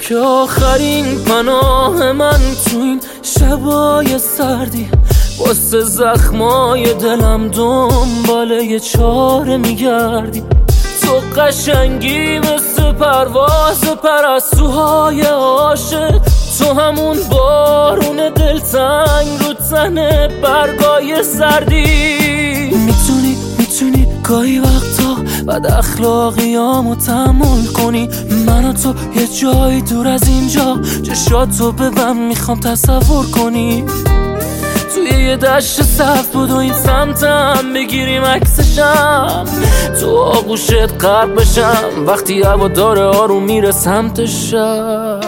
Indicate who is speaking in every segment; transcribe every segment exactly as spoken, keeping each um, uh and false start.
Speaker 1: که آخرین پناه من تو این شبای سردی، واسه زخمای دلم دنبال یه چاره میگردی. تو قشنگی مثل پرواز پرستوهای عاشق، تو همون بارون دلتنگ رو تن برگای سردی. میتونی میتونی گاهی وقتا بد اخلاقیامو تحمل کنی، من و تو یه جایی دور از اینجا چشاتو ببن میخوام تصور کنی. توی یه دشت سبز بود و این سمتم بگیریم عکسشم، تو آغوشت غرق بشم وقتی هوا داره آروم میره سمت شب.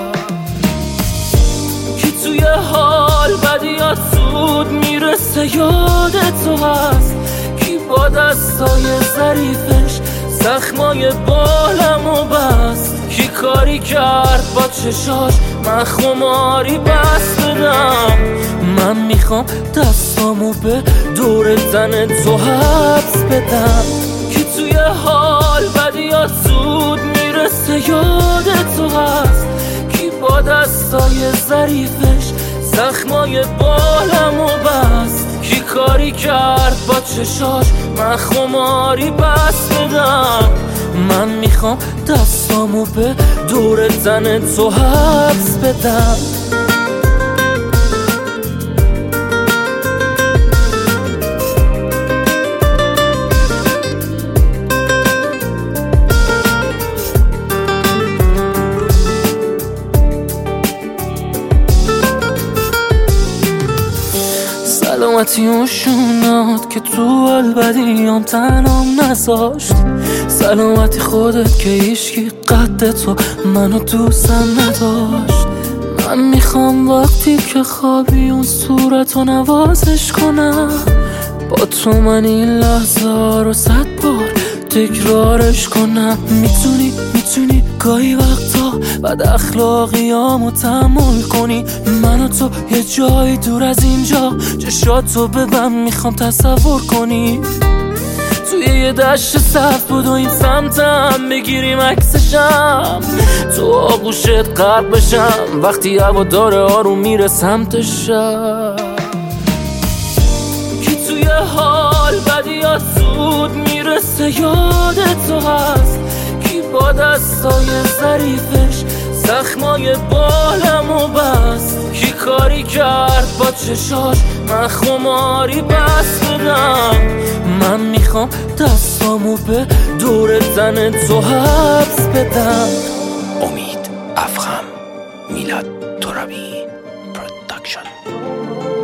Speaker 1: کی توی حال بدیات زود میرسه یاد تو هست، کی با دستای ظریفش زخمای بالمو بست، کی کاری کرد با چشاش من خماری بست بدم. من میخوام دستامو به دور تن تو حبس بدم. کی توی حال بدیات زود میرسه یاد تو هست، کی با دستای ظریفش زخمای بالمو بست، کی کاری کرد با چشاش من خماری بست بدم. من میخوام دستامو به دور تن تو حبس بدم. سلامتی اون شونات که تو البدیام تنام نذاشت، سلامتی خودت که ایشکی قد تو منو دوستم نداشت. من میخوام وقتی که خوابی اون صورتو نوازش کنم، با تو من این لحظه رو صد بار تکرارش کنم. میتونی میتونی گاهی وقتا بد اخلاقیامو تحمل کنی، من و تو یه جایی دور از اینجا چشاتو ببن میخوام تصور کنی. توی یه دشت سبز بود و این سمتم بگیریم عکسشم، تو آغوشت غرق بشم وقتی هوا داره آروم میره سمت شب. کی توی حال بدیات زود میرسه یاد تو هست، کی با دستای ظریفش زخمای بالمو بست، کی کاری کرد با چشاش من خماری بست بدم. من میخوام دستامو به دور تن تو حبس بدم.
Speaker 2: امید افخم، میلاد ترابی پروداکشن.